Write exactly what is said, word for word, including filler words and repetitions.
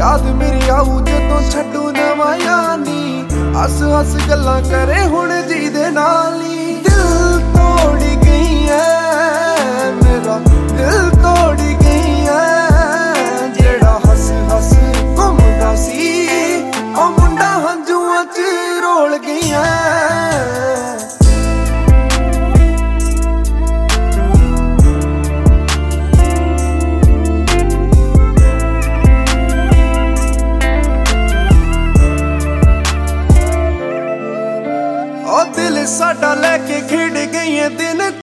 याद मेरी आऊ जदों छड्डू नवां यानी हस हस गल्लां करे हुण जी दे नाल ही दिल तोड़